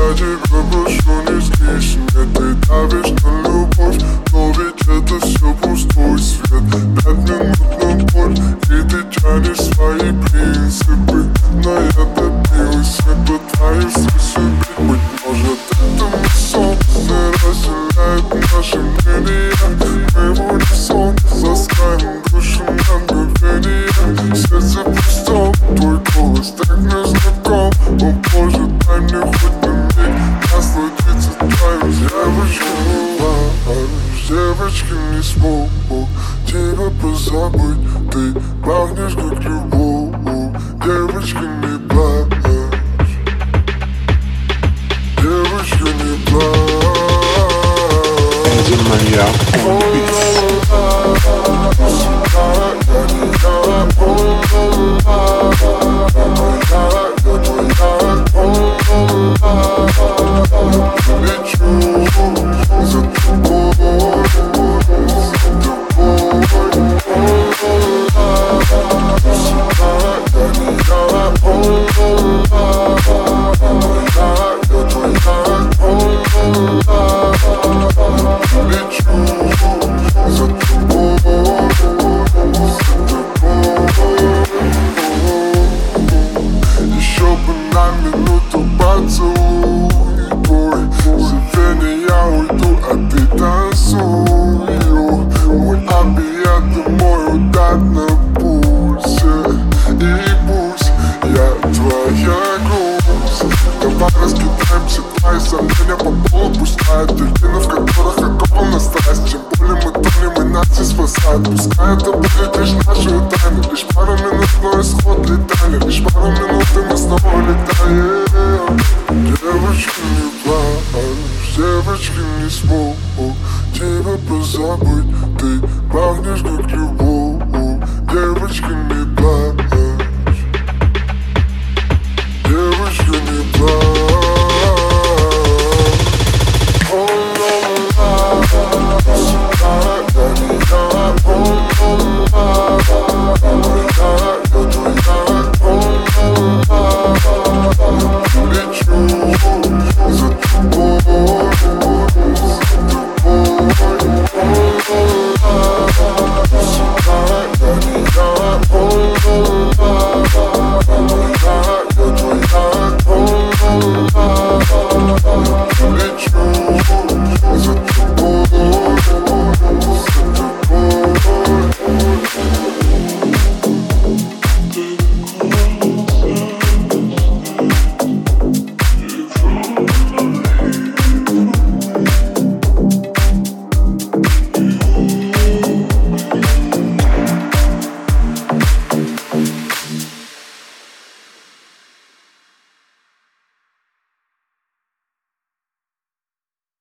Я тебя прошу, не скись мне. Ты давишь на любовь, но ведь это все пустой свет. 5 минут на боль, и ты тянешь свои принципы. Но я добился бы твоих способить. Быть может, это мой сон, не разделяет наши мнения. Мы в унисон ласкаем душу на мгновение. Сердце пусто, твой голос так незнаком. О боже, дай мне хоть на миг насладиться твоим. Девочки, не смог тебя позабыть. Ты пахнешь как любовь. Девочка, не плачь. Девочка, не плачь. Эдди Маньяк on Еще бы на минуту поцелуй твой. Сегодня я уйду, а ты танцуй. Мой объект, мой удар на пульсе. И пусть я твоя грусть. Давай раскидаемся, твои сомнения по полу. Пустая дельфина, в которых окопана страсть. Чем более мы тонем, и нас не спасает. Пускай это будет лишь наши тайны. Лишь пару минут, но исход летали. Лишь пару минут, и мы снова летаем. Девочки, не плачь. Девочки, не смог тебя позабыть.